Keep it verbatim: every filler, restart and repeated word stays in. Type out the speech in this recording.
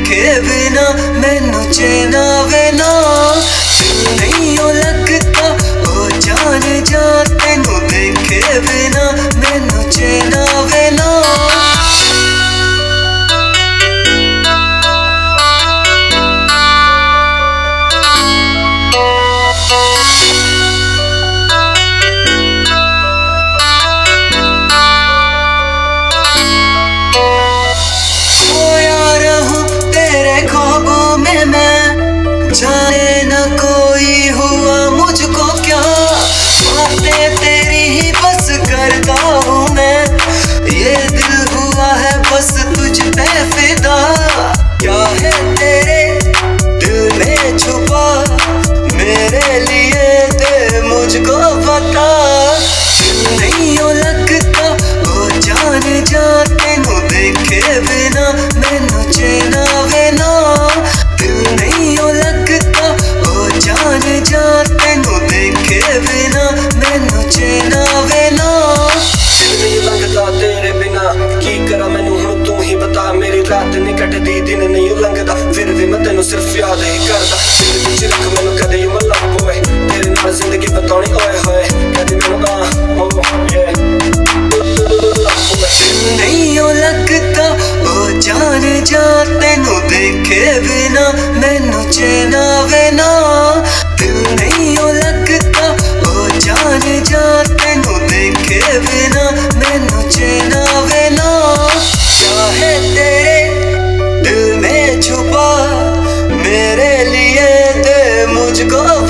देखे बिना मैनू चैन आवे ना। दिल नहीं ओ लगता ओ जान जा, तेनू देखे बिना मैनू चैन आवे ना। जाने न कोई हुआ मुझको क्या, बातें तेरी ही बस करता हूँ मैं। ये दिल हुआ है बस तुझ पे फिदा, क्या है तेरे दिल में छुपा, मेरे लिए दे मुझको पता। दिल नहीं ओ लगता ओ जान जा, तेनू देखे बिना मैनू चैन आवे ना। दिल नहीं ओ लगता ओ जान जा, तेनू देखे बिना मैनू चैन आवे ना। दिल नहीं लंघदा तेरे बिना की करा मैनू हुण तू ही बता। मेरी रात नहीं कटदी दिन नहीं लंघदा, फिर भी मैं तेनू सिर्फ याद ही करदा। दिल विच रख मैनू कदे यूं लभ होए, तेरे नाल जिंदगी बताउणी ओए होए कदे मैनू आ ओ ये। दिल नहीं ओ लगता ओ जान जा, तेनू देखे बिना मैनू चैन आवे ना। दिल नहीं ओ लगता ओ जान जा, तेनू देखे बिना मैनू चैन आवे ना। क्या है तेरे दिल में छुपा, मेरे लिए दे मुझको